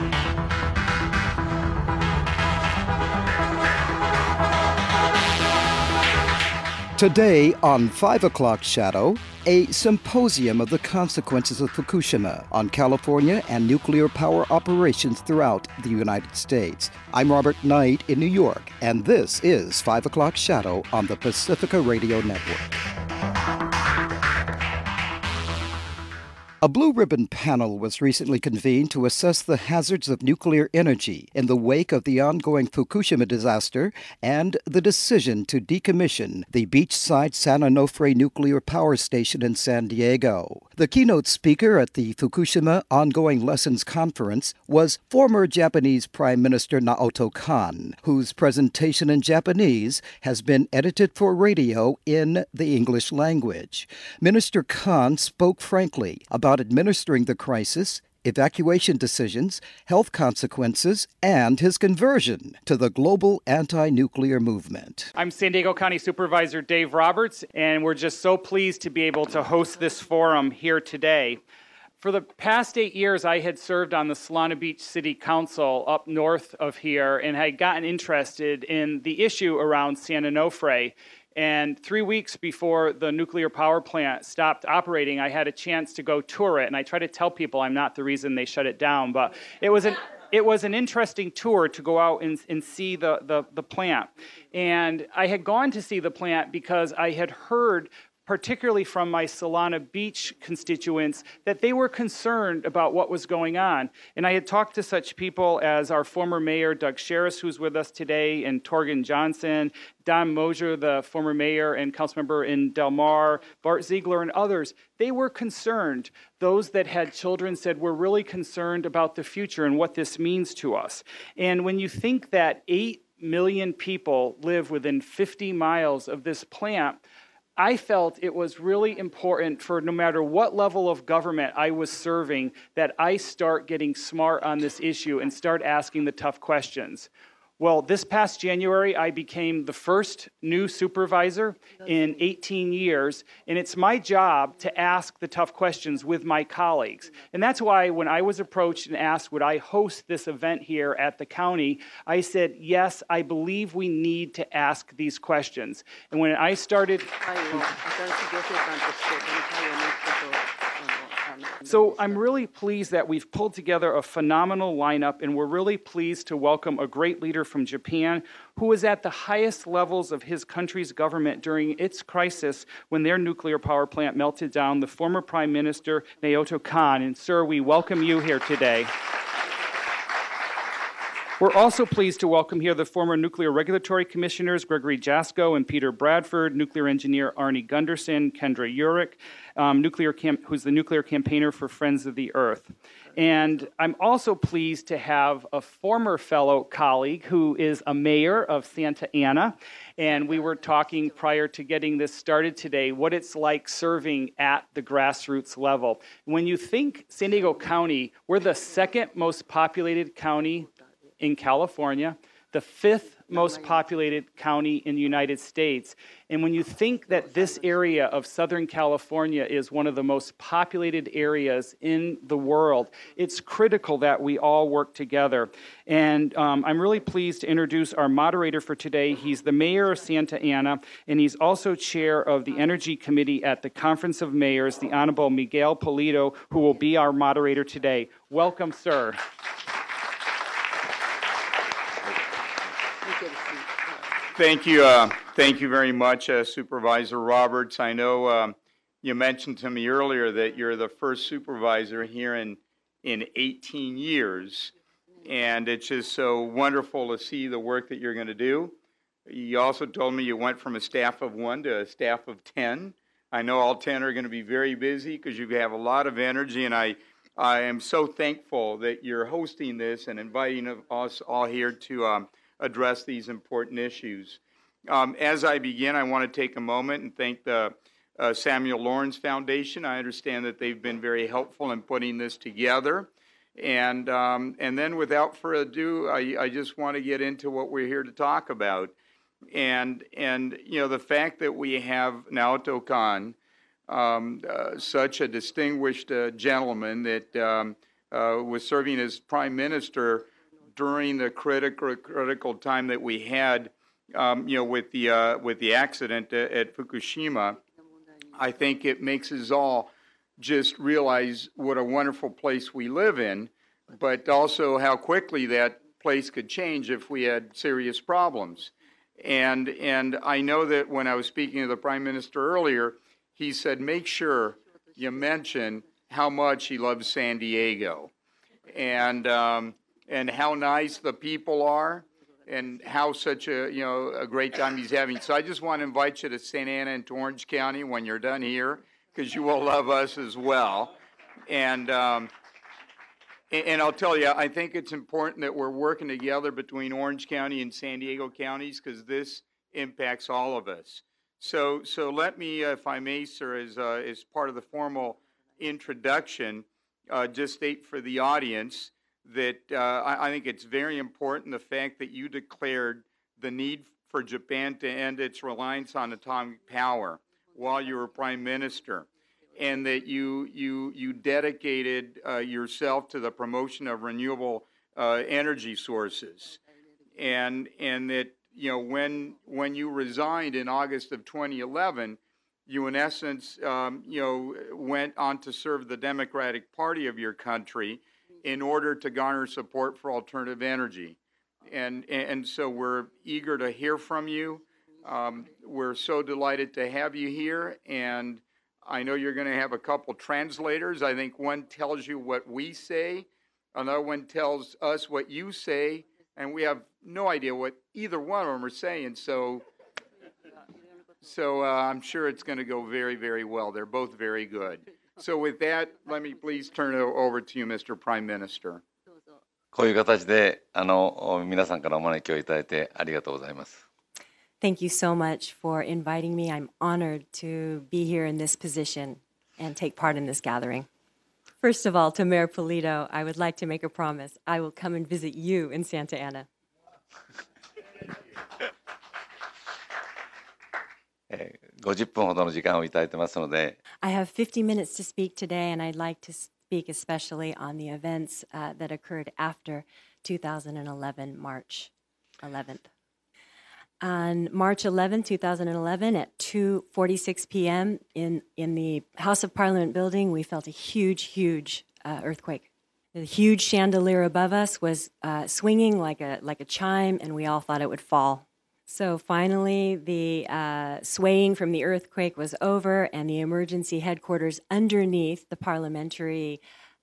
Today on 5 O'Clock Shadow, a symposium of the consequences of Fukushima on California and nuclear power operations throughout the United States. I'm Robert Knight in New York, and this is 5 O'Clock Shadow on the Pacifica Radio Network. A Blue Ribbon panel was recently convened to assess the hazards of nuclear energy in the wake of the ongoing Fukushima disaster and the decision to decommission the beachside San Onofre nuclear power station in San Diego. The keynote speaker at the Fukushima Ongoing Lessons Conference was former Japanese Prime Minister Naoto Kan, whose presentation in Japanese has been edited for radio in the English language. Minister Kan spoke frankly about administering the crisis, evacuation decisions, health consequences, and his conversion to the global anti-nuclear movement. I'm San Diego County Supervisor Dave Roberts, and we're just so pleased to be able to host this forum here today. For the past 8 years, I had served on the Solana Beach City Council up north of here and had gotten interested in the issue around San Onofre. And 3 weeks before the nuclear power plant stopped operating, I had a chance to go tour it. And I try to tell people I'm not the reason they shut it down, but it was an interesting tour to go out and see the plant. And I had gone to see the plant because I had heard, particularly from my Solana Beach constituents, that they were concerned about what was going on. And I had talked to such people as our former mayor, Doug Sherris, who's with us today, and Torgen Johnson, Don Mosier, the former mayor and council member in Del Mar, Bart Ziegler, and others. They were concerned. Those that had children said, we're really concerned about the future and what this means to us. And when you think that 8 million people live within 50 miles of this plant, I felt it was really important for no matter what level of government I was serving that I start getting smart on this issue and start asking the tough questions. Well, this past January, I became the first new supervisor in 18 years, and it's my job to ask the tough questions with my colleagues. And that's why when I was approached and asked, would I host this event here at the county, I said, yes, I believe we need to ask these questions. And when I started... So I'm really pleased that we've pulled together a phenomenal lineup, and we're really pleased to welcome a great leader from Japan who was at the highest levels of his country's government during its crisis when their nuclear power plant melted down, the former Prime Minister Naoto Kan. And sir, we welcome you here today. We're also pleased to welcome here the former Nuclear Regulatory Commissioners Gregory Jasko and Peter Bradford, nuclear engineer Arnie Gunderson, Kendra Urich, who's the nuclear campaigner for Friends of the Earth. And I'm also pleased to have a former fellow colleague who is a mayor of Santa Ana. And we were talking prior to getting this started today, what it's like serving at the grassroots level. When you think San Diego County, we're the second most populated county in California, the fifth most populated county in the United States. And when you think that this area of Southern California is one of the most populated areas in the world, it's critical that we all work together. And I'm really pleased to introduce our moderator for today. He's the mayor of Santa Ana, and he's also chair of the Energy Committee at the Conference of Mayors, the Honorable Miguel Polito, who will be our moderator today. Welcome, sir. Thank you. Thank you very much, Supervisor Roberts. I know you mentioned to me earlier that you're the first supervisor here in 18 years, and it's just so wonderful to see the work that you're going to do. You also told me you went from a staff of 1 to a staff of 10. I know all 10 are going to be very busy because you have a lot of energy, and I am so thankful that you're hosting this and inviting us all here to address these important issues. As I begin, I want to take a moment and thank the Samuel Lawrence Foundation. I understand that they've been very helpful in putting this together. And then without further ado, I just want to get into what we're here to talk about. And you know, the fact that we have Naoto Kan, such a distinguished gentleman that was serving as Prime Minister during the critical time that we had, with the accident at Fukushima. I think it makes us all just realize what a wonderful place we live in, but also how quickly that place could change if we had serious problems. And I know that when I was speaking to the Prime Minister earlier, he said, make sure you mention how much he loves San Diego and how nice the people are and how such a great time he's having. So I just want to invite you to Santa Ana and to Orange County when you're done here, because you will love us as well. And I'll tell you, I think it's important that we're working together between Orange County and San Diego counties, because this impacts all of us. So let me, if I may, sir, as part of the formal introduction, just state for the audience that I think it's very important the fact that you declared the need for Japan to end its reliance on atomic power while you were Prime Minister, and that you dedicated yourself to the promotion of renewable energy sources, and that when you resigned in August of 2011, you in essence went on to serve the Democratic Party of your country in order to garner support for alternative energy. And so we're eager to hear from you. We're so delighted to have you here, and I know you're going to have a couple translators. I think one tells you what we say, another one tells us what you say, and we have no idea what either one of them are saying. So I'm sure it's going to go very, very well. They're both very good. So with that, let me please turn it over to you, Mr. Prime Minister. こういう形で皆さんからお招きをいただいてありがとうございます。 Thank you so much for inviting me. I'm honored to be here in this position and take part in this gathering. First of all, to Mayor Pulido, I would like to make a promise. I will come and visit you in Santa Ana. 50分ほどの時間をいただいてますので、 I have 50 minutes to speak today, and I'd like to speak especially on the events that occurred after 2011, March 11th. On March 11, 2011, at 2:46 p.m. in the House of Parliament building, we felt a huge earthquake. The huge chandelier above us was swinging like a chime, and we all thought it would fall. So finally, the swaying from the earthquake was over, and the emergency headquarters underneath the parliamentary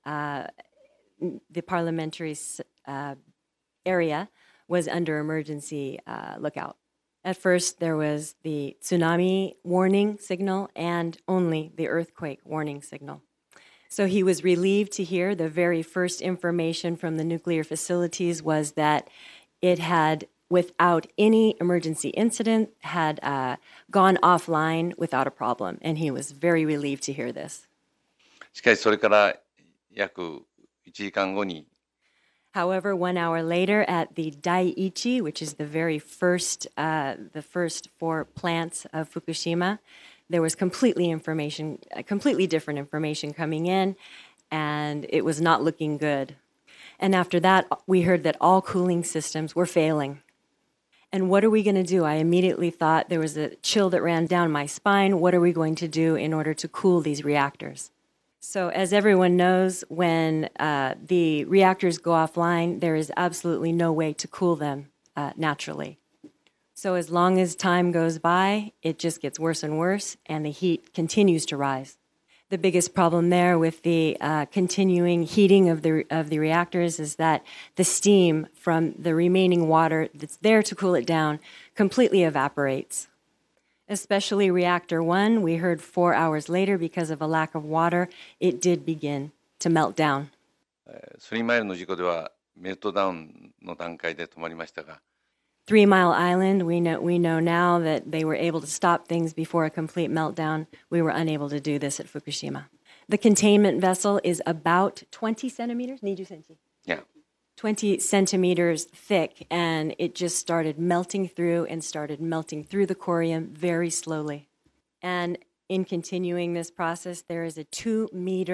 area was under emergency lookout. At first, there was the tsunami warning signal and only the earthquake warning signal. So he was relieved to hear the very first information from the nuclear facilities was that it had, without any emergency incident, had gone offline without a problem. And he was very relieved to hear this. しかしそれから約1時間後に However, 1 hour later at the Daiichi, which is the very first, the first 4 plants of Fukushima, there was completely different information coming in, and it was not looking good. And after that, we heard that all cooling systems were failing. And what are we going to do? I immediately thought there was a chill that ran down my spine. What are we going to do in order to cool these reactors? So as everyone knows, when the reactors go offline, there is absolutely no way to cool them naturally. So as long as time goes by, it just gets worse and worse, and the heat continues to rise. The biggest problem there with the continuing heating of the reactors is that the steam from the remaining water that's there to cool it down completely evaporates. Especially reactor 1, we heard 4 hours later, because of a lack of water, it did begin to melt down. 3マイルの事故ではメルトダウンの段階で止まりましたが、 3 Mile Island, we know now that they were able to stop things before a complete meltdown. We were unable to do this at Fukushima. The containment vessel is about 20 centimeters, 20 centimeters. Yeah. 20 centimeters thick, and it just started melting through the corium very slowly. And in continuing this process, there is a 2-meter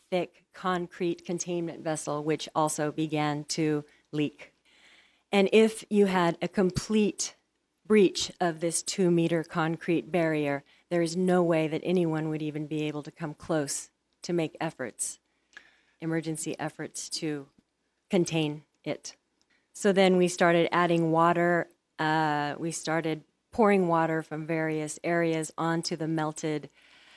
thick concrete containment vessel, which also began to leak. And if you had a complete breach of this 2-meter concrete barrier, there is no way that anyone would even be able to come close to make efforts, emergency efforts to contain it. So then we started adding water. We started pouring water from various areas onto the melted,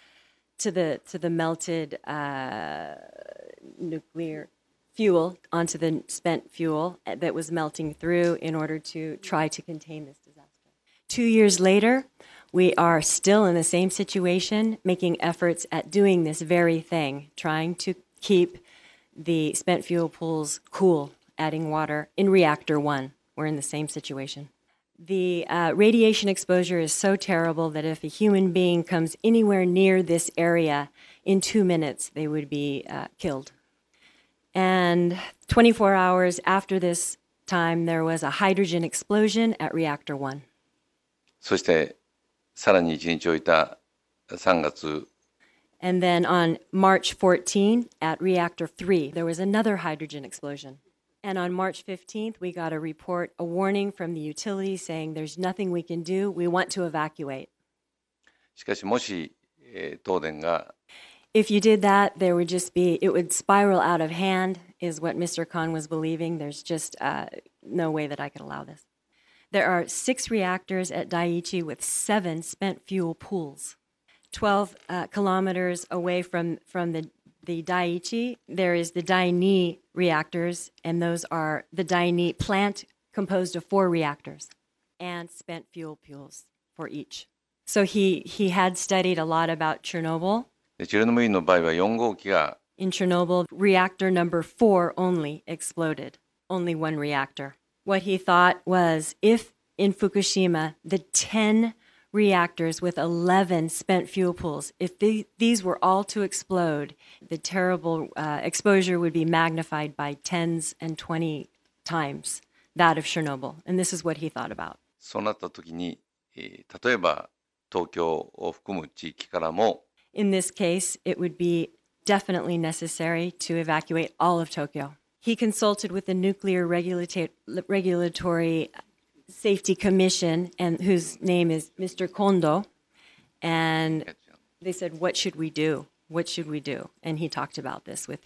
nuclear fuel, onto the spent fuel that was melting through in order to try to contain this disaster. 2 years later, we are still in the same situation, making efforts at doing this very thing, trying to keep the spent fuel pools cool, adding water in reactor 1. We're in the same situation. The radiation exposure is so terrible that if a human being comes anywhere near this area, in 2 minutes they would be killed. And 24 hours after this time, there was a hydrogen explosion at reactor 1. そしてさらに1日置いた3月 And then on March 14, at reactor 3, there was another hydrogen explosion. And on March 15th, we got a report, a warning from the utility saying there's nothing we can do. We want to evacuate. しかしもし、東電が If you did that, there would just be, it would spiral out of hand, is what Mr. Khan was believing. There's just no way that I could allow this. There are 6 reactors at Daiichi with 7 spent fuel pools. 12 kilometers away from the Daiichi, there is the Daini reactors, and those are the Daini plant composed of 4 reactors and spent fuel pools for each. So he had studied a lot about Chernobyl. チェルノブイリの場合は4号機が In Chernobyl, reactor number 4 only exploded, only 1 reactor. What he thought was if in Fukushima, the 10 reactors with 11 spent fuel pools, if these were all to explode, the terrible exposure would be magnified by 10s and 20 times that of Chernobyl. And this is what he thought about. そうなった時に、例えば東京を含む地域からも In this case, it would be definitely necessary to evacuate all of Tokyo. He consulted with the Nuclear Regulatory Safety Commission, and whose name is Mr. Kondo, and they said, "What should we do? What should we do?" And he talked about this with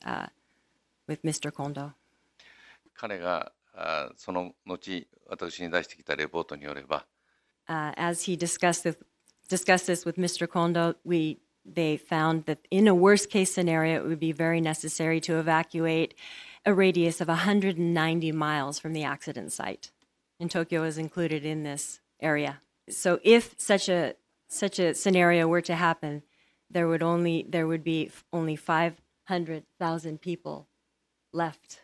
with Mr. Kondo. 彼がその後私に出してきたレポートによれば As he discussed this with Mr. Kondo, they found that in a worst-case scenario, it would be very necessary to evacuate a radius of 190 miles from the accident site. And Tokyo is included in this area. So if such a scenario were to happen, there would be only 500,000 people left.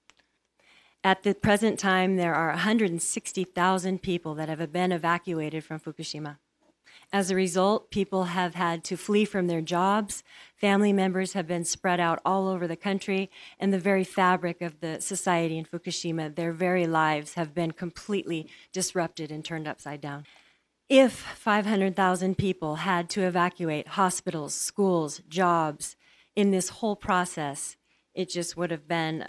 At the present time, there are 160,000 people that have been evacuated from Fukushima. As a result, people have had to flee from their jobs, family members have been spread out all over the country, and the very fabric of the society in Fukushima, their very lives have been completely disrupted and turned upside down. If 500,000 people had to evacuate hospitals, schools, jobs in this whole process, it just would have been,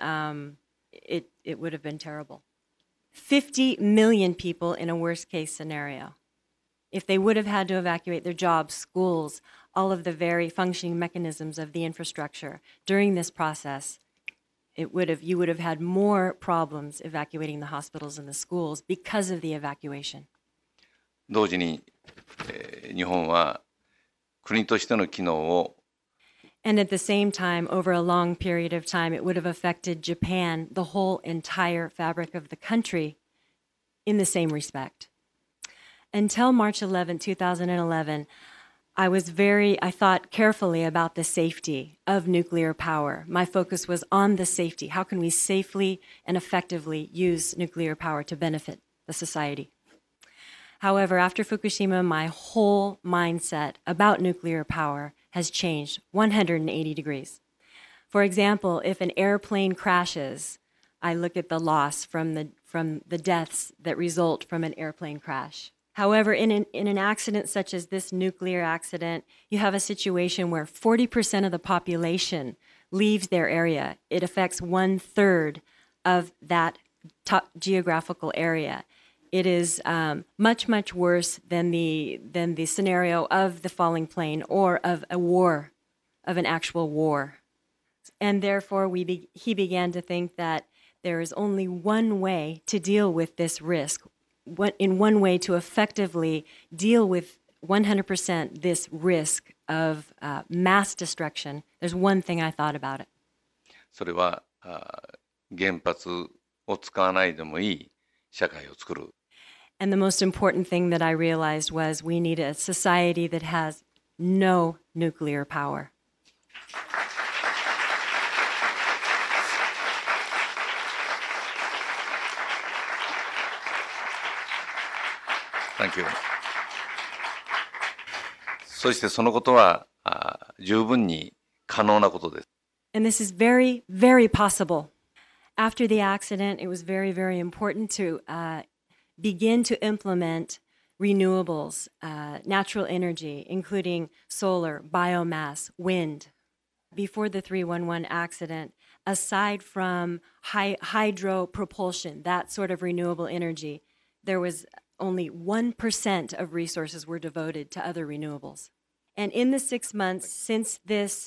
it would have been terrible. 50 million people in a worst-case scenario. If they would have had to evacuate their jobs, schools, all of the very functioning mechanisms of the infrastructure during this process, you would have had more problems evacuating the hospitals and the schools because of the evacuation. 同時に、日本は国としての機能を And at the same time, over a long period of time, it would have affected Japan, the whole entire fabric of the country, in the same respect. Until March 11, 2011, I thought carefully about the safety of nuclear power. My focus was on the safety. How can we safely and effectively use nuclear power to benefit the society? However, after Fukushima, my whole mindset about nuclear power has changed 180 degrees. For example, if an airplane crashes, I look at the loss from the deaths that result from an airplane crash. However, in an accident such as this nuclear accident, you have a situation where 40% of the population leaves their area. It affects 1/3 of that geographical area. It is much, much worse than the scenario of the falling plane or of a war, of an actual war. And therefore, he began to think that there is only one way to deal with this risk, one way to effectively deal with 100% this risk of mass destruction. There's one thing I thought about it. それは原発を使わないでもいい社会を作る。 And the most important thing that I realized was we need a society that has no nuclear power. Thank you. そしてそのことは十分に可能なことです。 And this is very, very possible. After the accident, it was very, very important to begin to implement renewables, natural energy, including solar, biomass, wind. Before the 311 accident, aside from hydro propulsion, that sort of renewable energy, there was only 1% of resources were devoted to other renewables. And in the 6 months since this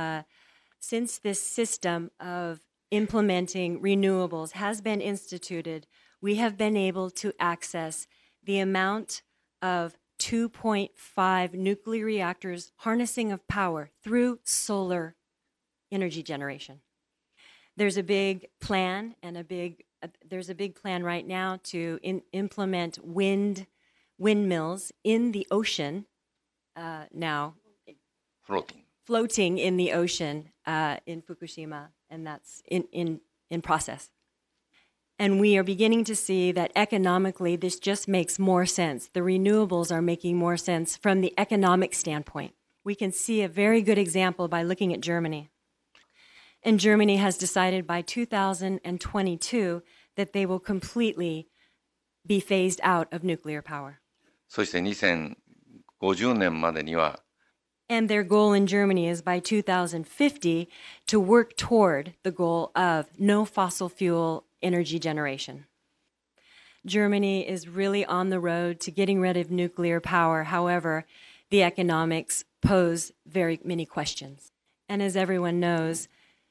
system of implementing renewables has been instituted, we have been able to access the amount of 2.5 nuclear reactors harnessing of power through solar energy generation. There's a big plan and there's a big plan right now to implement windmills in the ocean now. Floating in the ocean in Fukushima, and that's in process. And we are beginning to see that economically this just makes more sense. The renewables are making more sense from the economic standpoint. We can see a very good example by looking at Germany. And Germany has decided by 2022 that they will completely be phased out of nuclear power. そして2050年までには And their goal in Germany is by 2050 to work toward the goal of no fossil fuel energy generation. Germany is really on the road to getting rid of nuclear power. However, the economics pose very many questions. And as everyone knows,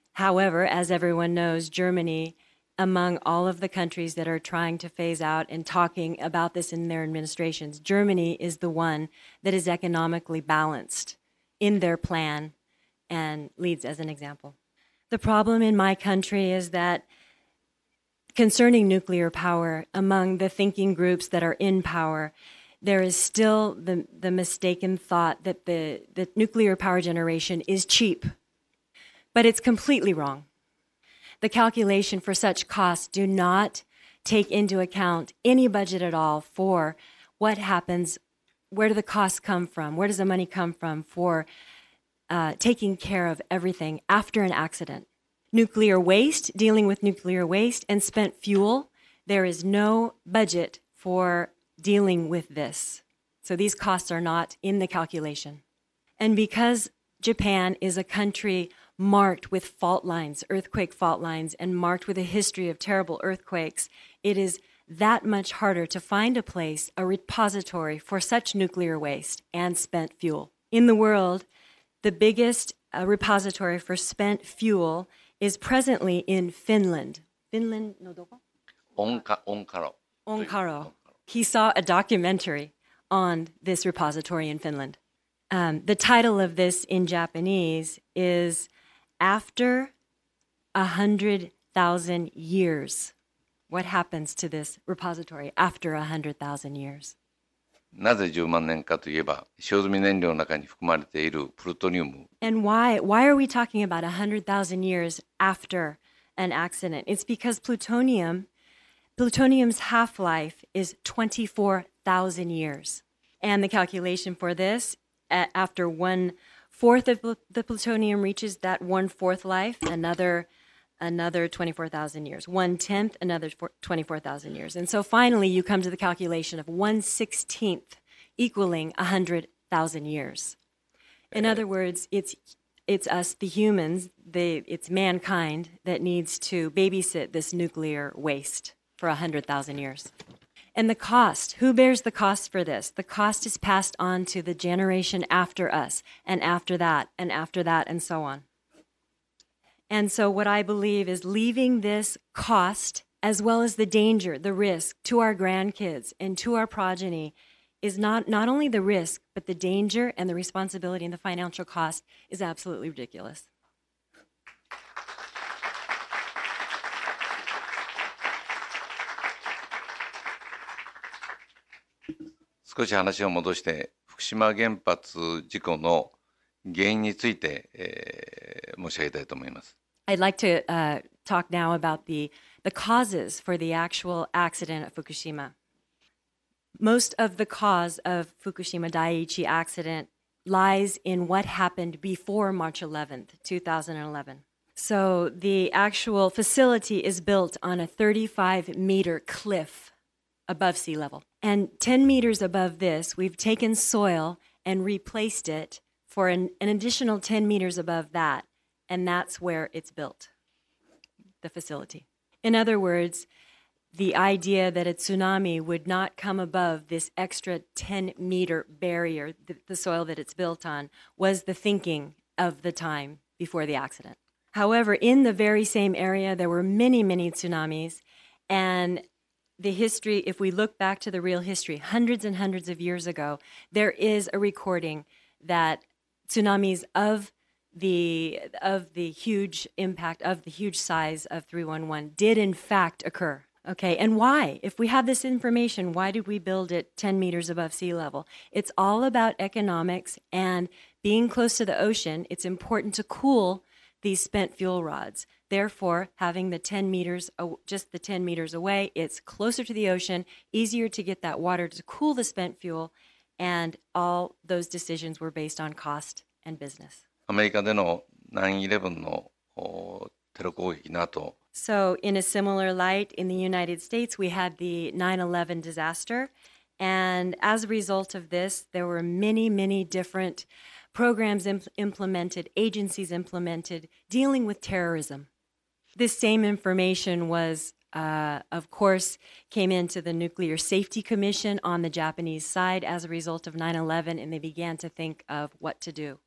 Germany, among all of the countries that are trying to phase out and talking about this in their administrations, Germany is the one that is economically balanced in their plan and leads as an example. The problem in my country is that concerning nuclear power, among the thinking groups that are in power, there is still the mistaken thought that the nuclear power generation is cheap. But it's completely wrong. The calculation for such costs do not take into account any budget at all for what happens. Where do the costs come from? Where does the money come from for taking care of everything after an accident? Nuclear waste, dealing with nuclear waste and spent fuel, there is no budget for dealing with this. So these costs are not in the calculation. And because Japan is a country marked with fault lines, earthquake fault lines, and marked with a history of terrible earthquakes, it is that much harder to find a place, a repository for such nuclear waste and spent fuel. In the world, the biggest repository for spent fuel is presently in Finland. Finland, no doko? Onkaro. He saw a documentary on this repository in Finland. The title of this in Japanese is After 100,000 Years. What happens to this repository after 100,000 years? なぜ10万年かといえば、使用済み燃料の中に含まれているプルトニウム。 And why are we talking about 100,000 years after an accident? It's because plutonium's half-life is 24,000 years. And the calculation for this, after 1/4 of the plutonium reaches that 1/4 life, another another 24,000 years. 1/10, another 24,000 years. And so finally, you come to the calculation of 1/16 equaling 100,000 years. In other words, it's us, the humans, it's mankind that needs to babysit this nuclear waste for 100,000 years. And the cost, who bears the cost for this? The cost is passed on to the generation after us, and after that, and after that, and so on. And so what I believe is leaving this cost, as well as the danger, the risk, to our grandkids and to our progeny is not only the risk, but the danger and the responsibility and the financial cost is absolutely ridiculous. 少し話を戻して福島原発事故の原因について、申し上げたいと思います。 I'd like to talk now about the causes for the actual accident at Fukushima. Most of the cause of Fukushima Daiichi accident lies in what happened before March 11th, 2011. So the actual facility is built on a 35-meter cliff above sea level. And 10 meters above this, we've taken soil and replaced it for an additional 10 meters above that, and that's where it's built, the facility. In other words, the idea that a tsunami would not come above this extra 10-meter barrier, the soil that it's built on, was the thinking of the time before the accident. However, in the very same area, there were many, many tsunamis, and the history, if we look back to the real history, hundreds and hundreds of years ago, there is a recording that tsunamis of the huge impact, of the huge size of 311 did in fact occur. Okay, and why? If we have this information, why did we build it 10 meters above sea level? It's all about economics and being close to the ocean. It's important to cool these spent fuel rods. Therefore, having the 10 meters, just the 10 meters away, it's closer to the ocean, easier to get that water to cool the spent fuel, and all those decisions were based on cost and business. アメリカでの 9/11 のテロ攻撃の後、 So in a similar light, in the United States, we had the 9/11 disaster. And as a result of this, there were many, many different programs implemented, agencies implemented, dealing with terrorism. This same information was, of course, came into the Nuclear Safety Commission on the Japanese side as a result of 9/11, and they began to think of what to do.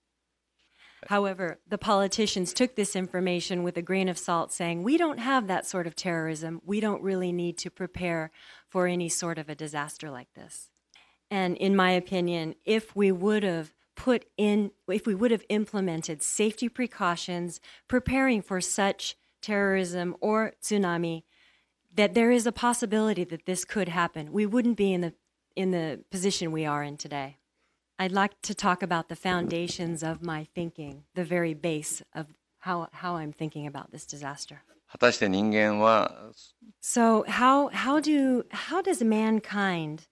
However, the politicians took this information with a grain of salt, saying, we don't have that sort of terrorism. We don't really need to prepare for any sort of a disaster like this. And in my opinion, if we would have implemented safety precautions, preparing for such terrorism or tsunami, that there is a possibility that this could happen, we wouldn't be in the position we are in today. I'd like to talk about the foundations of my thinking, the very base of how I'm thinking about this disaster. 果たして人間は So how does mankind,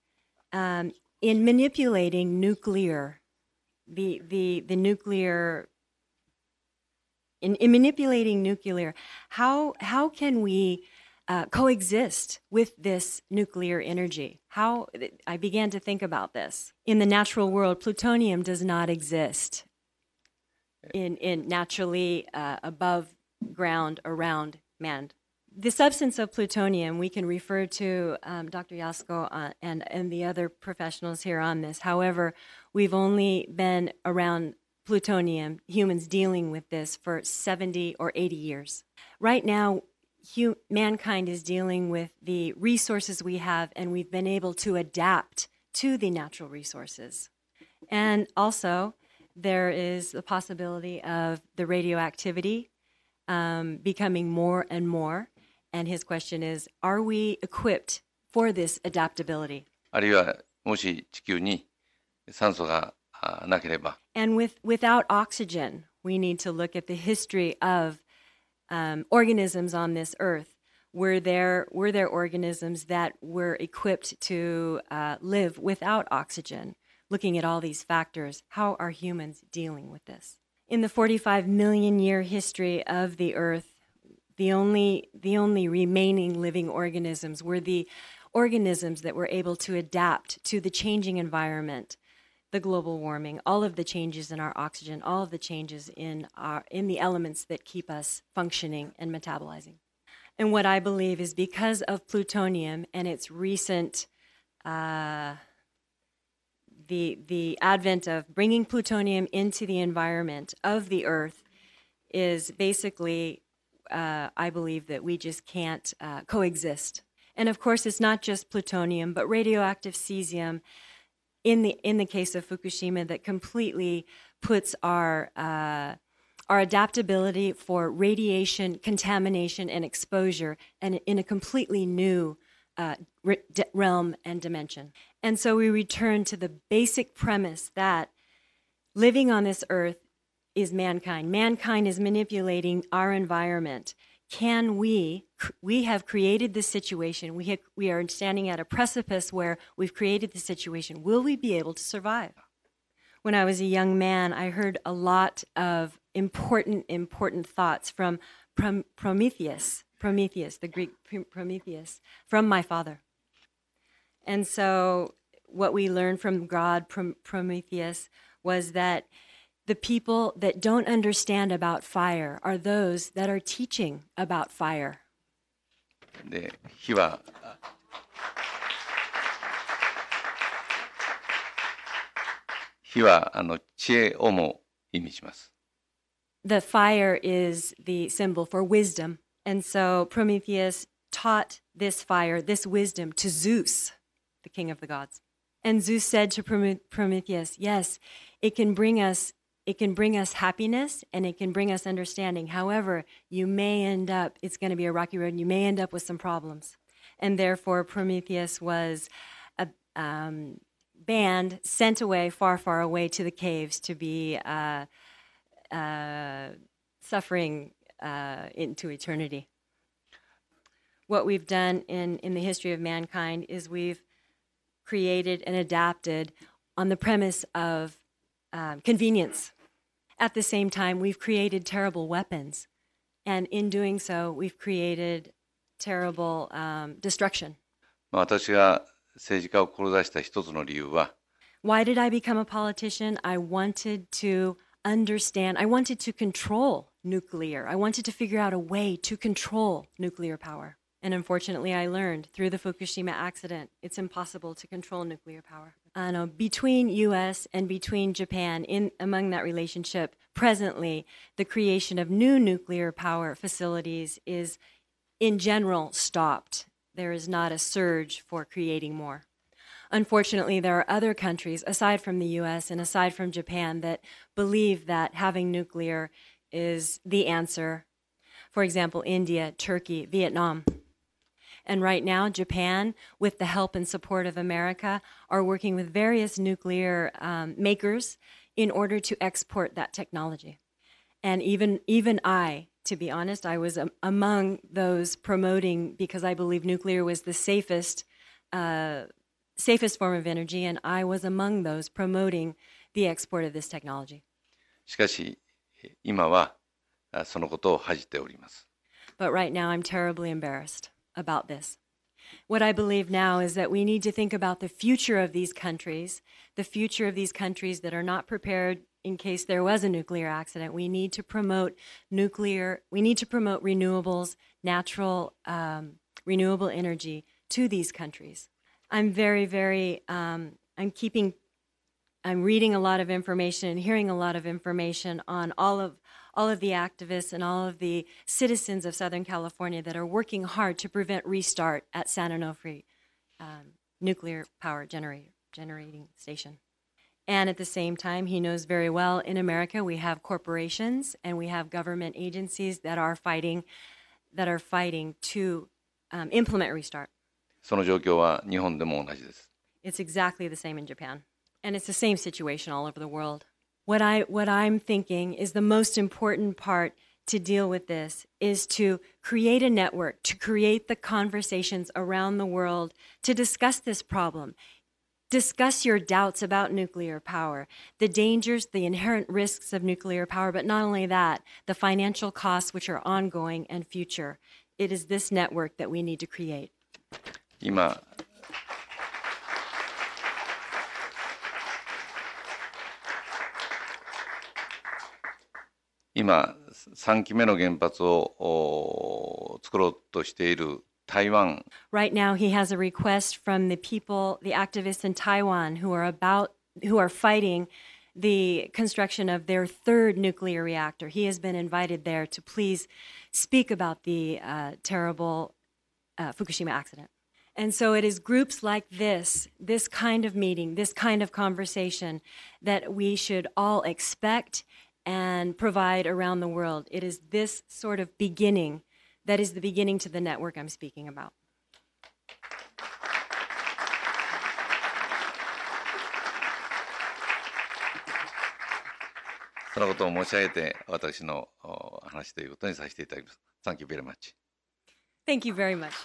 in manipulating nuclear, in manipulating nuclear, how can we coexist with this nuclear energy? I began to think about this. In the natural world, plutonium does not exist in naturally above ground around man. The substance of plutonium, we can refer to Dr. Yasuko and the other professionals here on this. However, we've only been around plutonium, humans dealing with this, for 70 or 80 years. Right now, mankind is dealing with the resources we have, and we've been able to adapt to the natural resources. And also, there is the possibility of the radioactivity becoming more and more. And his question is, are we equipped for this adaptability? あるいはもし地球に酸素がなければ And without oxygen, we need to look at the history of organisms on this earth. Were there organisms that were equipped to live without oxygen? Looking at all these factors, how are humans dealing with this? In the 45 million year history of the earth, The only remaining living organisms were the organisms that were able to adapt to the changing environment, the global warming, all of the changes in our oxygen, all of the changes in the elements that keep us functioning and metabolizing. And what I believe is because of plutonium and its recent the advent of bringing plutonium into the environment of the Earth is basically, I believe that we just can't coexist. And of course, it's not just plutonium, but radioactive cesium in the case of Fukushima that completely puts our adaptability for radiation, contamination, and exposure and in a completely new realm and dimension. And so we return to the basic premise that living on this earth is mankind. Mankind is manipulating our environment. Can we have created this situation. We are standing at a precipice where we've created the situation. Will we be able to survive? When I was a young man, I heard a lot of important thoughts from Prometheus, the Greek Prometheus, from my father. And so what we learned from God, Prometheus, was that the people that don't understand about fire are those that are teaching about fire. で、火は知恵をも意味します。 The fire is the symbol for wisdom. And so Prometheus taught this fire, this wisdom, to Zeus, the king of the gods. And Zeus said to Prometheus, yes, it can bring us happiness and it can bring us understanding. However, it's going to be a rocky road and you may end up with some problems. And therefore Prometheus was banned, sent away, far away to the caves to be suffering into eternity. What we've done in the history of mankind is we've created and adapted on the premise of convenience. At the same time, we've created terrible weapons. And in doing so, we've created terrible destruction. 私が政治家を志した一つの理由は、 Why did I become a politician? I wanted to understand. I wanted to control nuclear. I wanted to figure out a way to control nuclear power. And unfortunately, I learned through the Fukushima accident, it's impossible to control nuclear power. Between U.S. and between Japan, among that relationship, presently, the creation of new nuclear power facilities is, in general, stopped. There is not a surge for creating more. Unfortunately, there are other countries, aside from the U.S. and aside from Japan, that believe that having nuclear is the answer. For example, India, Turkey, Vietnam. And right now, Japan, with the help and support of America, are working with various nuclear makers in order to export that technology. And even I, to be honest, I was among those promoting, because I believe nuclear was the safest form of energy, and I was among those promoting the export of this technology. しかし、今はそのことを恥じております。 But right now, I'm terribly embarrassed about this. What I believe now is that we need to think about the future of these countries that are not prepared in case there was a nuclear accident. We need to promote renewables, natural, renewable energy to these countries. I'm reading a lot of information and hearing a lot of information on all of the activists and all of the citizens of Southern California that are working hard to prevent restart at San Onofre nuclear power generating station. And at the same time, he knows very well in America we have corporations and we have government agencies that are fighting to implement restart. その状況は日本でも同じです。 It's exactly the same in Japan. And it's the same situation all over the world. What I'm thinking is the most important part to deal with this is to create a network, to create the conversations around the world to discuss this problem. discuss your doubts about nuclear power, the dangers, the inherent risks of nuclear power, but not only that, the financial costs which are ongoing and future. It is this network that we need to create. 今、3期目の原発を作ろうとしている台湾。 Right now, he has a request from the people, the activists in Taiwan, who are fighting the construction of their third nuclear reactor. He has been invited there to please speak about the terrible Fukushima accident. And so it is groups like this kind of meeting, this kind of conversation that we should all expect and provide around the world. It is this sort of beginning that is the beginning to the network I'm speaking about. そのことを申し上げて、私の話ということにさせていただきます。Thank you very much. Thank you very much.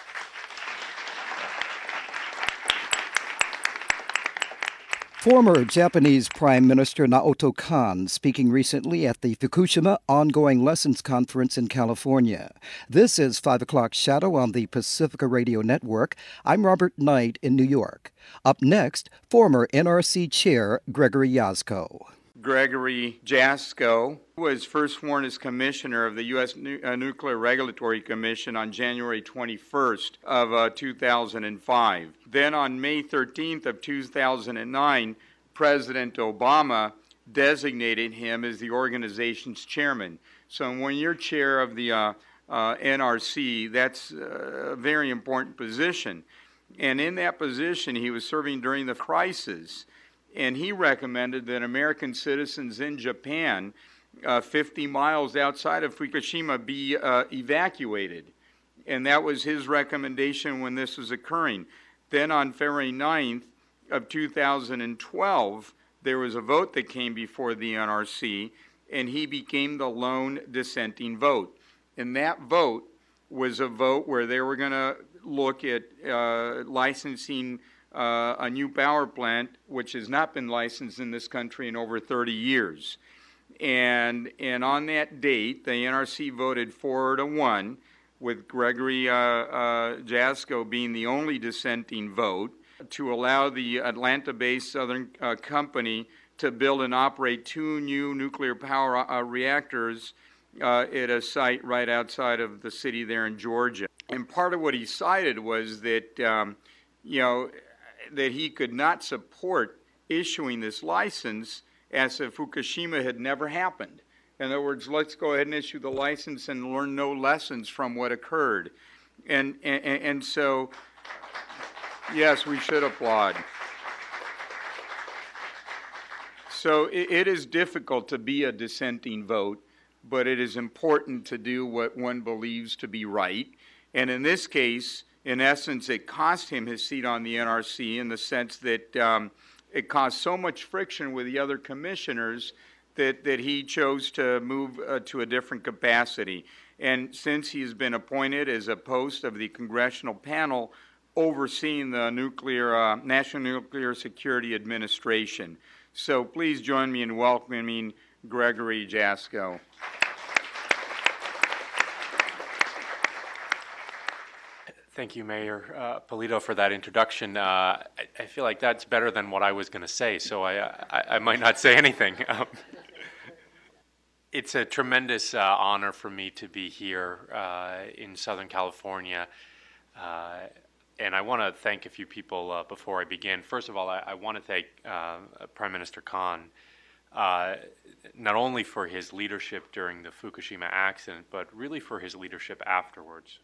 Former Japanese Prime Minister Naoto Kan speaking recently at the Fukushima Ongoing Lessons Conference in California. This is 5 o'clock Shadow on the Pacifica Radio Network. I'm Robert Knight in New York. Up next, former NRC Chair Gregory Jaczko. Gregory Jaczko was first sworn as commissioner of the U.S. Nuclear Regulatory Commission on January 21st of 2005. Then on May 13th of 2009, President Obama designated him as the organization's chairman. So when you're chair of the NRC, that's a very important position. And in that position, he was serving during the crisis. And he recommended that American citizens in Japan, 50 miles outside of Fukushima, be evacuated. And that was his recommendation when this was occurring. Then on February 9th of 2012, there was a vote that came before the NRC, and he became the lone dissenting vote. And that vote was a vote where they were going to look at licensing a new power plant, which has not been licensed in this country in over 30 years. And on that date, the NRC voted 4-1, with Gregory Jaczko being the only dissenting vote, to allow the Atlanta-based Southern company to build and operate 2 new nuclear power reactors at a site right outside of the city there in Georgia. And part of what he cited was that, that he could not support issuing this license as if Fukushima had never happened. In other words, let's go ahead and issue the license and learn no lessons from what occurred. And so, yes, we should applaud. So it is difficult to be a dissenting vote, but it is important to do what one believes to be right. And in this case, in essence, it cost him his seat on the NRC in the sense that it caused so much friction with the other commissioners that he chose to move to a different capacity. And since he's been appointed as a post of the congressional panel overseeing the National Nuclear Security Administration. So please join me in welcoming Gregory Jaczko. Thank you, Mayor Polito, for that introduction. I feel like that's better than what I was going to say, so I might not say anything. It's a tremendous honor for me to be here in Southern California. And I want to thank a few people before I begin. First of all, I want to thank Prime Minister Kan, not only for his leadership during the Fukushima accident, but really for his leadership afterwards.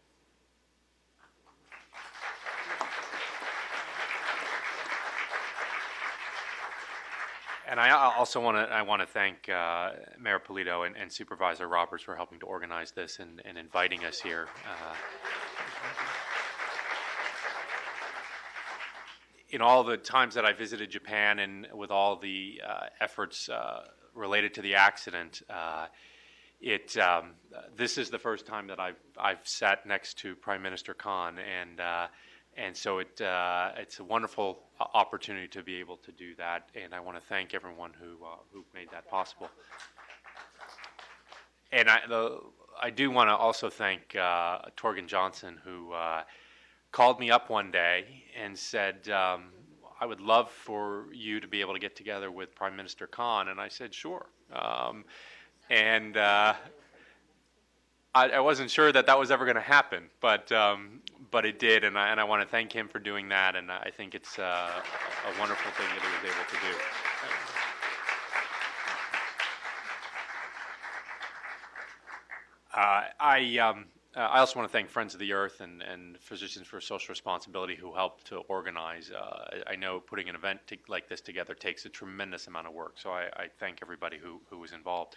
And I also want to thank Mayor Polito and Supervisor Roberts for helping to organize this and inviting us here. In all the times that I visited Japan and with all the efforts related to the accident, this is the first time that I've sat next to Prime Minister Kan, and And so it's a wonderful opportunity to be able to do that, and I want to thank everyone who made that possible. And I do want to also thank Torgen Johnson, who called me up one day and said, I would love for you to be able to get together with Prime Minister Khan. And I said, sure. And I wasn't sure that was ever going to happen, but it did, and I want to thank him for doing that, and I think it's a wonderful thing that he was able to do. I also want to thank Friends of the Earth and Physicians for Social Responsibility who helped to organize. I know putting an event like this together takes a tremendous amount of work, so I thank everybody who was involved.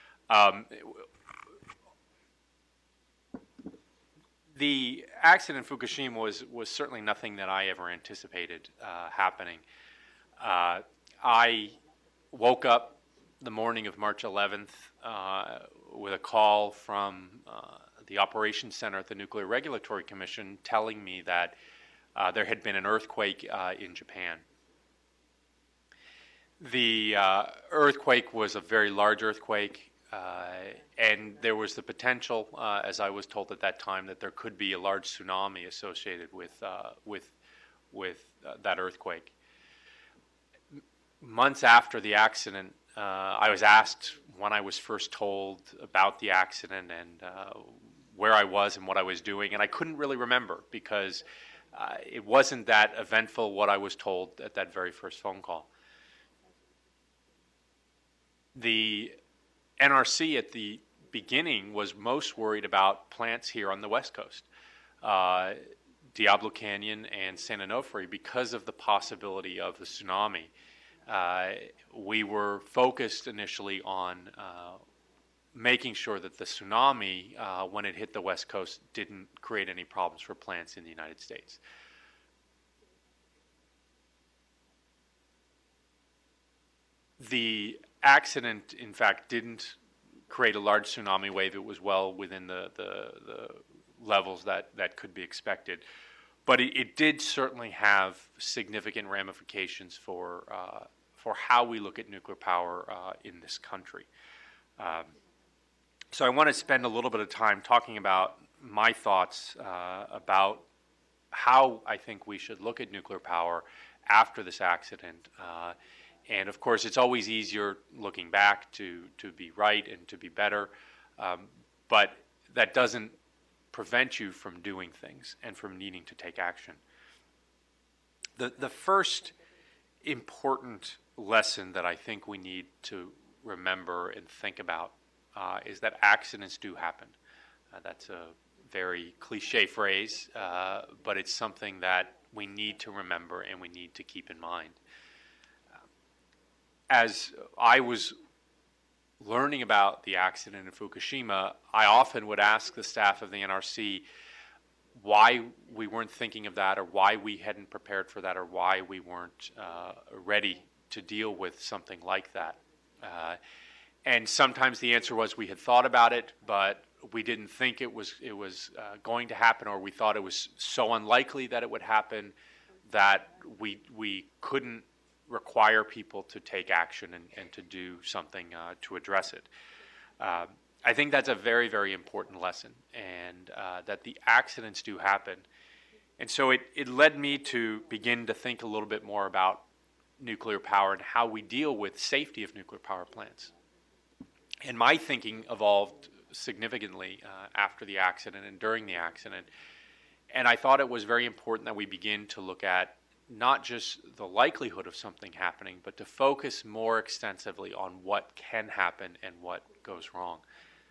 The accident in Fukushima was certainly nothing that I ever anticipated happening. I woke up the morning of March 11th with a call from the Operations Center at the Nuclear Regulatory Commission telling me that there had been an earthquake in Japan. The earthquake was a very large earthquake, and there was the potential, as I was told at that time, that there could be a large tsunami associated with that earthquake. Months after the accident, I was asked when I was first told about the accident and where I was and what I was doing, and I couldn't really remember because it wasn't that eventful what I was told at that very first phone call. The NRC at the beginning was most worried about plants here on the West Coast, Diablo Canyon and San Onofre, because of the possibility of the tsunami. We were focused initially on making sure that the tsunami, when it hit the West Coast, didn't create any problems for plants in the United States. The accident, in fact, didn't create a large tsunami wave. It was well within the levels that could be expected. But it did certainly have significant ramifications for how we look at nuclear power in this country. So I want to spend a little bit of time talking about my thoughts about how I think we should look at nuclear power after this accident. And of course, it's always easier looking back to be right and to be better, but that doesn't prevent you from doing things and from needing to take action. The first important lesson that I think we need to remember and think about is that accidents do happen. That's a very cliche phrase, but it's something that we need to remember and we need to keep in mind. As I was learning about the accident in Fukushima, I often would ask the staff of the NRC why we weren't thinking of that, or why we hadn't prepared for that, or why we weren't ready to deal with something like that. And sometimes the answer was we had thought about it, but we didn't think it was going to happen, or we thought it was so unlikely that it would happen that we couldn't require people to take action and to do something to address it. I think that's a very, very important lesson, and that the accidents do happen. And so it led me to begin to think a little bit more about nuclear power and how we deal with safety of nuclear power plants. And my thinking evolved significantly after the accident and during the accident. And I thought it was very important that we begin to look at not just the likelihood of something happening, but to focus more extensively on what can happen and what goes wrong.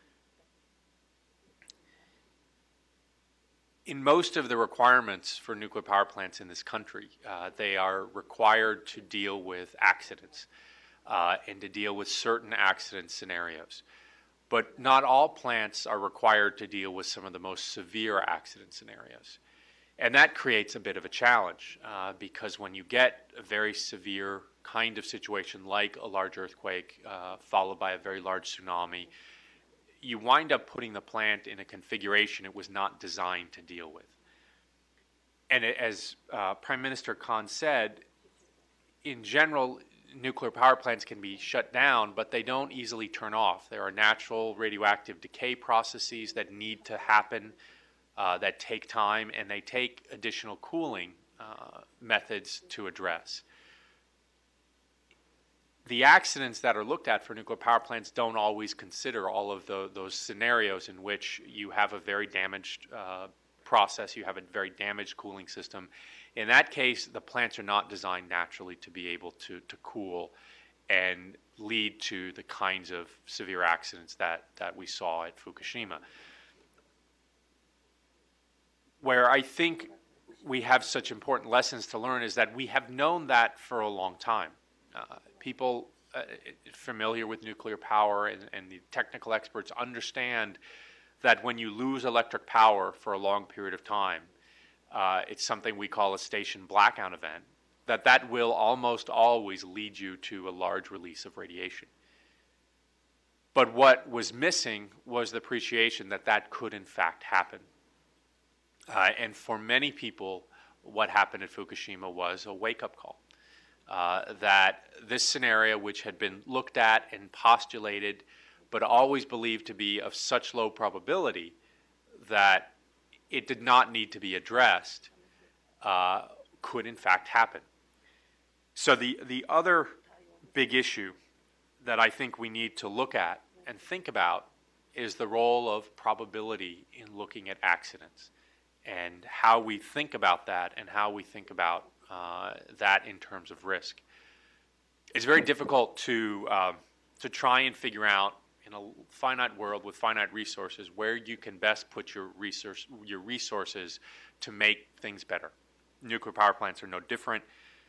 In most of the requirements for nuclear power plants in this country, they are required to deal with accidents and to deal with certain accident scenarios. But not all plants are required to deal with some of the most severe accident scenarios. And that creates a bit of a challenge because when you get a very severe kind of situation like a large earthquake followed by a very large tsunami, you wind up putting the plant in a configuration it was not designed to deal with. And as Prime Minister Khan said, in general, nuclear power plants can be shut down, but they don't easily turn off. There are natural radioactive decay processes that need to happen, that take time, and they take additional cooling methods to address. The accidents that are looked at for nuclear power plants don't always consider all of those scenarios in which you have a very damaged process, you have a very damaged cooling system. In that case, the plants are not designed naturally to be able to cool and lead to the kinds of severe accidents that we saw at Fukushima. Where I think we have such important lessons to learn is that we have known that for a long time. People familiar with nuclear power and the technical experts understand that when you lose electric power for a long period of time, it's something we call a station blackout event, that will almost always lead you to a large release of radiation. But what was missing was the appreciation that could in fact happen. And for many people, what happened at Fukushima was a wake-up call. That this scenario, which had been looked at and postulated, but always believed to be of such low probability that it did not need to be addressed, could in fact happen. So the other big issue that I think we need to look at and think about is the role of probability in looking at accidents and how we think about that and how we think about that in terms of risk. It's very difficult to try and figure out in a finite world with finite resources where you can best put your resources to make things better. Nuclear power plants are no different.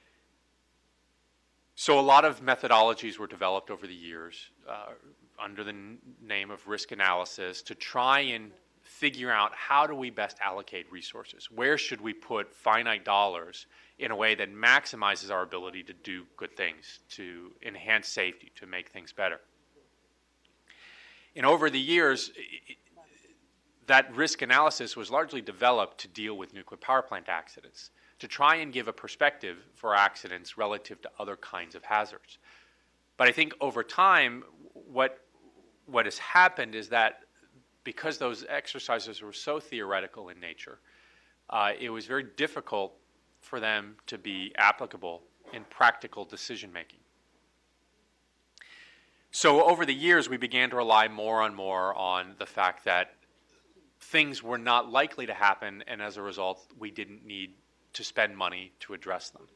So a lot of methodologies were developed over the years under the name of risk analysis to try and figure out how do we best allocate resources. Where should we put finite dollars in a way that maximizes our ability to do good things, to enhance safety, to make things better. And over the years, that risk analysis was largely developed to deal with nuclear power plant accidents, to try and give a perspective for accidents relative to other kinds of hazards. But I think over time, what has happened is that because those exercises were so theoretical in nature, it was very difficult for them to be applicable in practical decision making. So over the years, we began to rely more and more on the fact that things were not likely to happen, and as a result, we didn't need to spend money to address them.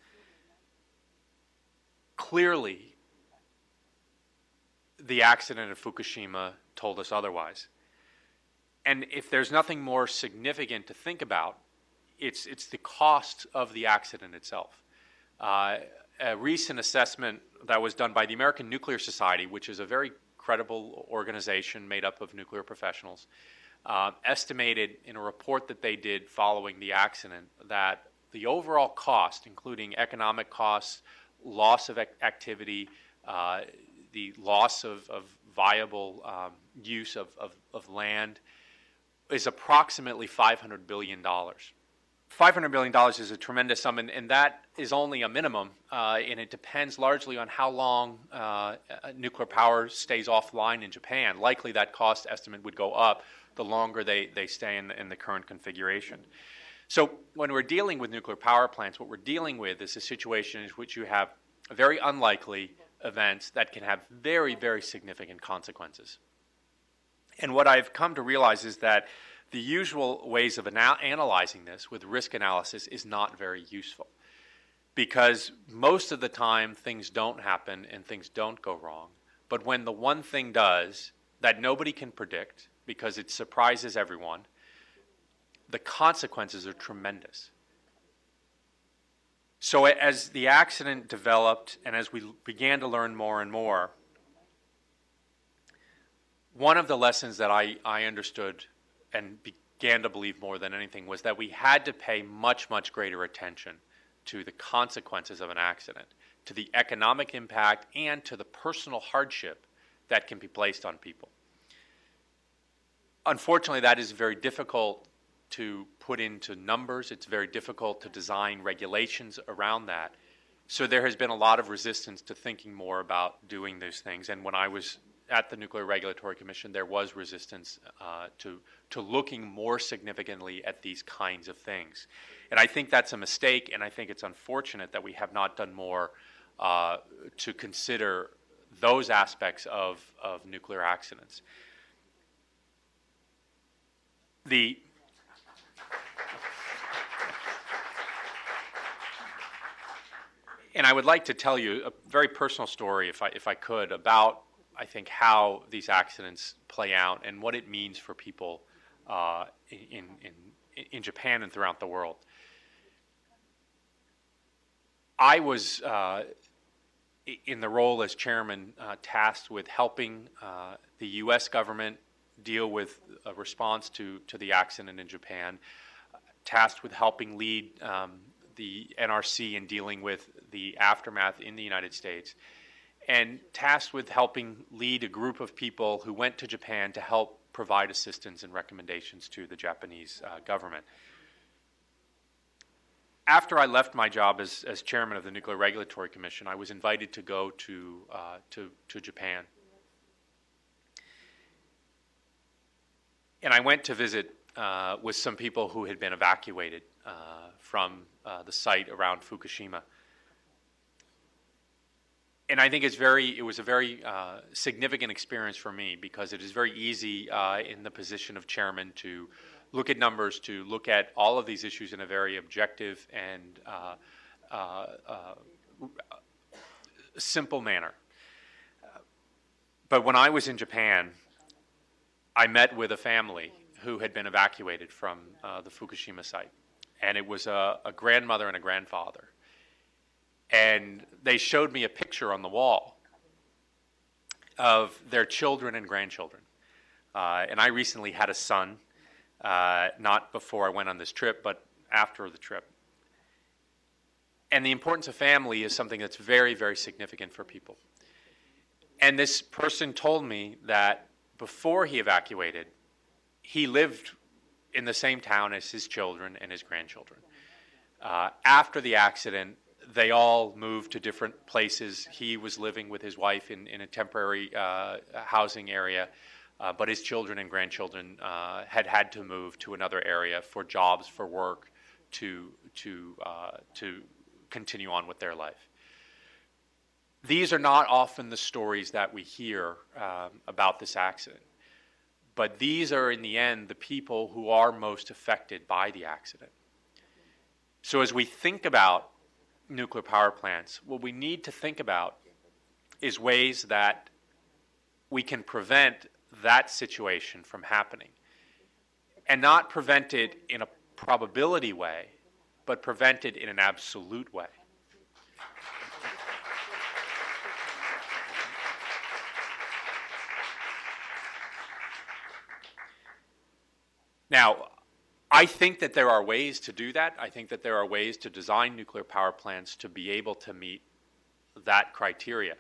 Clearly, the accident at Fukushima told us otherwise. And if there's nothing more significant to think about, it's the cost of the accident itself. A recent assessment that was done by the American Nuclear Society, which is a very credible organization made up of nuclear professionals, estimated in a report that they did following the accident that the overall cost, including economic costs, loss of activity, the loss of viable use of land, is approximately $500 billion. $500 billion is a tremendous sum, and that is only a minimum, and it depends largely on how long nuclear power stays offline in Japan. Likely that cost estimate would go up the longer they stay in the current configuration. So when we're dealing with nuclear power plants, what we're dealing with is a situation in which you have very unlikely events that can have very, very significant consequences. And what I've come to realize is that the usual ways of analyzing this with risk analysis is not very useful, because most of the time things don't happen and things don't go wrong. But when the one thing does that nobody can predict because it surprises everyone, the consequences are tremendous. So as the accident developed and as we began to learn more and more, one of the lessons that I understood and began to believe more than anything was that we had to pay much, much greater attention to the consequences of an accident, to the economic impact, and to the personal hardship that can be placed on people. Unfortunately, that is very difficult to put into numbers. It's very difficult to design regulations around that. So there has been a lot of resistance to thinking more about doing those things. And when I was at the Nuclear Regulatory Commission, there was resistance to looking more significantly at these kinds of things. And I think that's a mistake, and I think it's unfortunate that we have not done more to consider those aspects of nuclear accidents. And I would like to tell you a very personal story, if I could, about, I think, how these accidents play out and what it means for people in Japan and throughout the world. I was, in the role as chairman, tasked with helping the U.S. government deal with a response to the accident in Japan, tasked with helping lead the NRC in dealing with the aftermath in the United States, and tasked with helping lead a group of people who went to Japan to help provide assistance and recommendations to the Japanese government. After I left my job as chairman of the Nuclear Regulatory Commission, I was invited to go to Japan. And I went to visit with some people who had been evacuated from the site around Fukushima. And I think it was a very significant experience for me, because it is very easy in the position of chairman to look at numbers, to look at all of these issues in a very objective and simple manner. But when I was in Japan, I met with a family who had been evacuated from the Fukushima site. And it was a grandmother and a grandfather. And they showed me a picture on the wall of their children and grandchildren. And I recently had a son, not before I went on this trip, but after the trip. And the importance of family is something that's very, very significant for people. And this person told me that before he evacuated, he lived in the same town as his children and his grandchildren. After the accident, they all moved to different places. He was living with his wife in a temporary housing area, but his children and grandchildren had to move to another area for jobs, for work, to continue on with their life. These are not often the stories that we hear about this accident. But these are, in the end, the people who are most affected by the accident. So as we think about nuclear power plants, what we need to think about is ways that we can prevent that situation from happening. And not prevent it in a probability way, but prevent it in an absolute way. Now, I think that there are ways to do that. I think that there are ways to design nuclear power plants to be able to meet that criteria.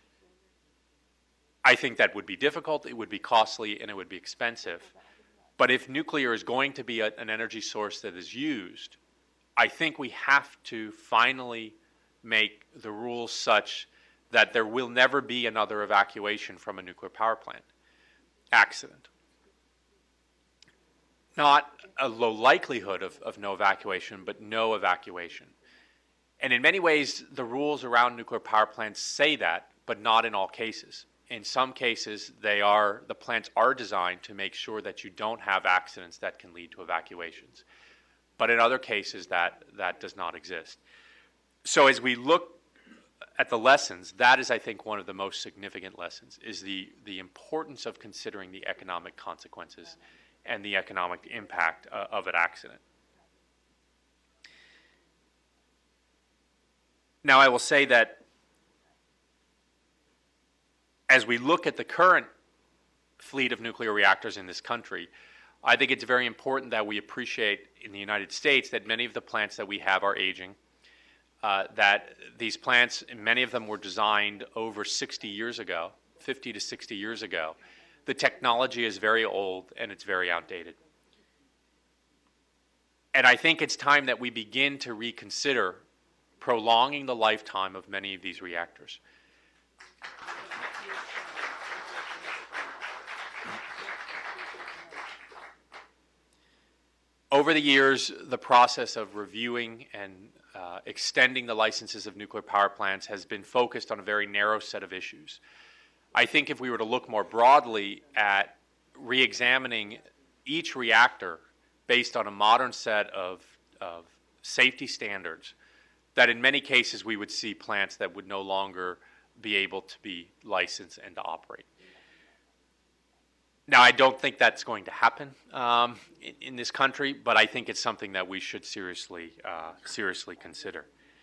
I think that would be difficult, it would be costly, and it would be expensive. But if nuclear is going to be an energy source that is used, I think we have to finally make the rules such that there will never be another evacuation from a nuclear power plant accident. Not a low likelihood of no evacuation, but no evacuation. And in many ways, the rules around nuclear power plants say that, but not in all cases. In some cases, the plants are designed to make sure that you don't have accidents that can lead to evacuations. But in other cases, that does not exist. So as we look at the lessons, that is, I think, one of the most significant lessons, is the importance of considering the economic consequences and the economic impact of an accident. Now, I will say that as we look at the current fleet of nuclear reactors in this country, I think it's very important that we appreciate in the United States that many of the plants that we have are aging, that these plants, many of them were designed over 60 years ago, 50 to 60 years ago. The technology is very old and it's very outdated. And I think it's time that we begin to reconsider prolonging the lifetime of many of these reactors. Over the years, the process of reviewing and extending the licenses of nuclear power plants has been focused on a very narrow set of issues. I think if we were to look more broadly at re-examining each reactor based on a modern set of safety standards, that in many cases we would see plants that would no longer be able to be licensed and to operate. Now, I don't think that's going to happen in this country, but I think it's something that we should seriously consider.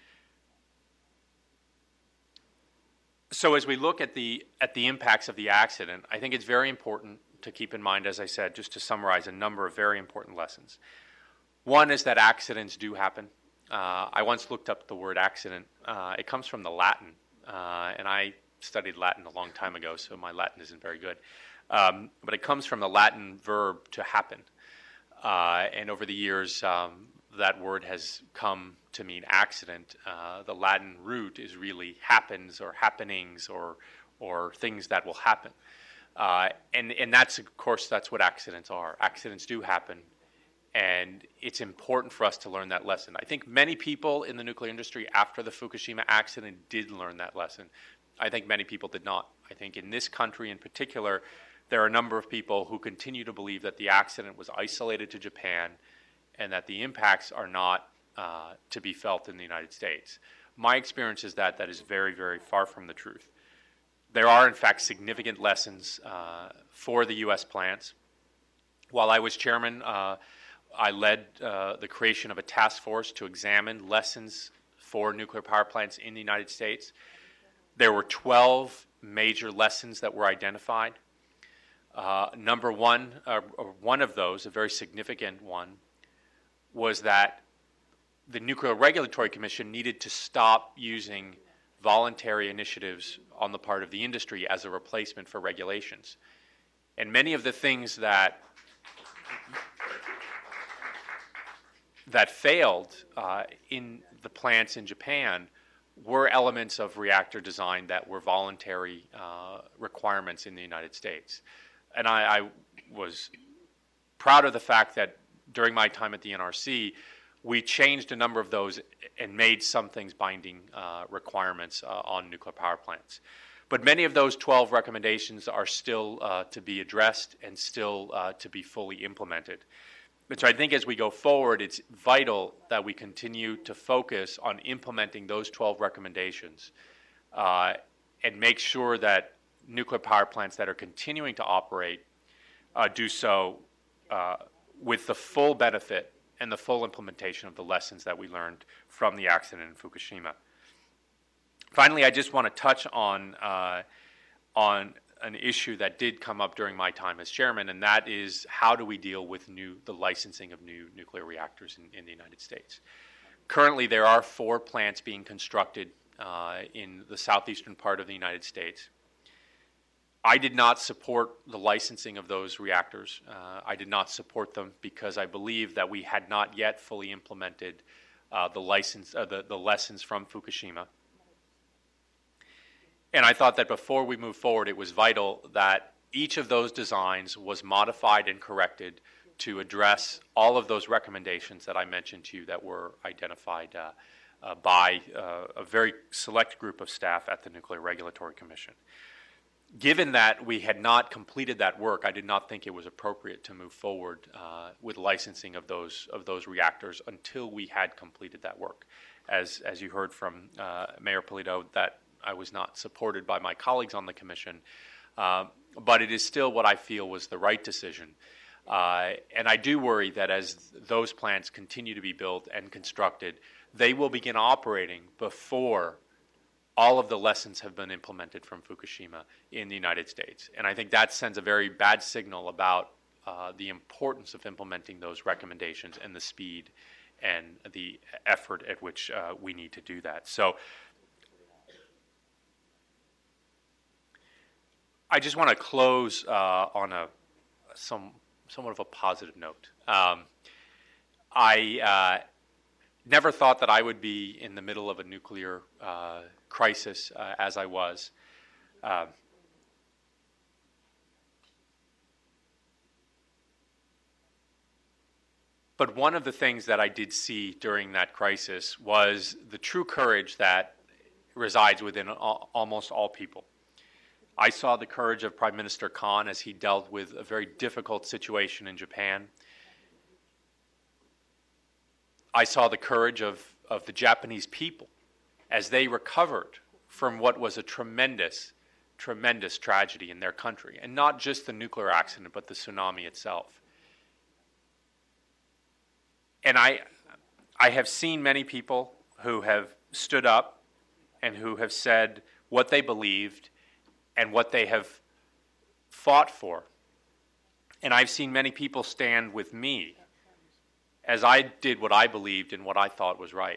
So as we look at the impacts of the accident, I think it's very important to keep in mind, as I said, just to summarize a number of very important lessons. One is that accidents do happen. I once looked up the word accident. It comes from the Latin, and I studied Latin a long time ago, so my Latin isn't very good. But it comes from the Latin verb to happen. And over the years, that word has come to mean accident. The Latin root is really happens or happenings or things that will happen. And that's, of course, that's what accidents are. Accidents do happen. And it's important for us to learn that lesson. I think many people in the nuclear industry after the Fukushima accident did learn that lesson. I think many people did not. I think in this country in particular, there are a number of people who continue to believe that the accident was isolated to Japan and that the impacts are not to be felt in the United States. My experience is that that is very, very far from the truth. There are, in fact, significant lessons for the U.S. plants. While I was chairman, I led the creation of a task force to examine lessons for nuclear power plants in the United States. There were 12 major lessons that were identified. Number one, one of those, a very significant one, was that the Nuclear Regulatory Commission needed to stop using voluntary initiatives on the part of the industry as a replacement for regulations. And many of the things that failed in the plants in Japan were elements of reactor design that were voluntary requirements in the United States. And I was proud of the fact that during my time at the NRC, we changed a number of those and made some things binding requirements on nuclear power plants. But many of those 12 recommendations are still to be addressed and still to be fully implemented. And so I think as we go forward, it's vital that we continue to focus on implementing those 12 recommendations and make sure that nuclear power plants that are continuing to operate do so with the full benefit and the full implementation of the lessons that we learned from the accident in Fukushima. Finally, I just want to touch on an issue that did come up during my time as chairman, and that is how do we deal with the licensing of new nuclear reactors in the United States. Currently, there are 4 plants being constructed in the southeastern part of the United States. I did not support the licensing of those reactors. I did not support them because I believe that we had not yet fully implemented the lessons from Fukushima. And I thought that before we move forward, it was vital that each of those designs was modified and corrected to address all of those recommendations that I mentioned to you that were identified by a very select group of staff at the Nuclear Regulatory Commission. Given that we had not completed that work, I did not think it was appropriate to move forward with licensing of those reactors until we had completed that work. As you heard from Mayor Polito, that I was not supported by my colleagues on the commission, but it is still what I feel was the right decision. And I do worry that as those plants continue to be built and constructed, they will begin operating before all of the lessons have been implemented from Fukushima in the United States. And I think that sends a very bad signal about the importance of implementing those recommendations and the speed and the effort at which we need to do that. So I just want to close on somewhat of a positive note. I never thought that I would be in the middle of a nuclear crisis as I was. But one of the things that I did see during that crisis was the true courage that resides within almost all people. I saw the courage of Prime Minister Khan as he dealt with a very difficult situation in Japan. I saw the courage of the Japanese people as they recovered from what was a tremendous, tremendous tragedy in their country, and not just the nuclear accident, but the tsunami itself. And I have seen many people who have stood up and who have said what they believed and what they have fought for. And I've seen many people stand with me as I did what I believed and what I thought was right.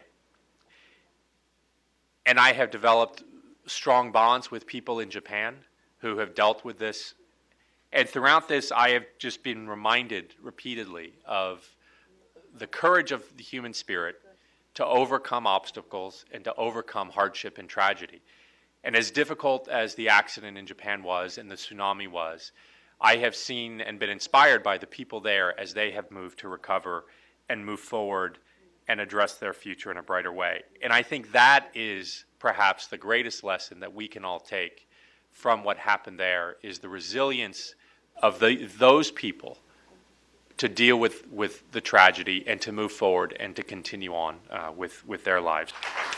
And I have developed strong bonds with people in Japan who have dealt with this. And throughout this, I have just been reminded repeatedly of the courage of the human spirit to overcome obstacles and to overcome hardship and tragedy. And as difficult as the accident in Japan was and the tsunami was, I have seen and been inspired by the people there as they have moved to recover and move forward and address their future in a brighter way. And I think that is perhaps the greatest lesson that we can all take from what happened there, is the resilience of those people to deal with the tragedy and to move forward and to continue on with their lives.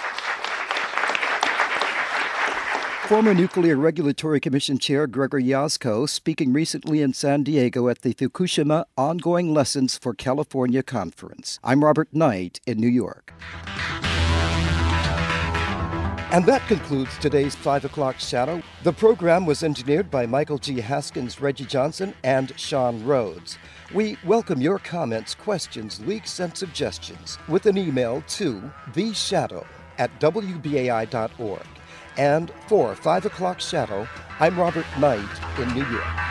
Former Nuclear Regulatory Commission Chair Gregor Jaczko speaking recently in San Diego at the Fukushima Ongoing Lessons for California Conference. I'm Robert Knight in New York. And that concludes today's 5 o'clock Shadow. The program was engineered by Michael G. Haskins, Reggie Johnson, and Sean Rhodes. We welcome your comments, questions, leaks, and suggestions with an email to theshadow@wbai.org. And for 5 o'clock Shadow, I'm Robert Knight in New York.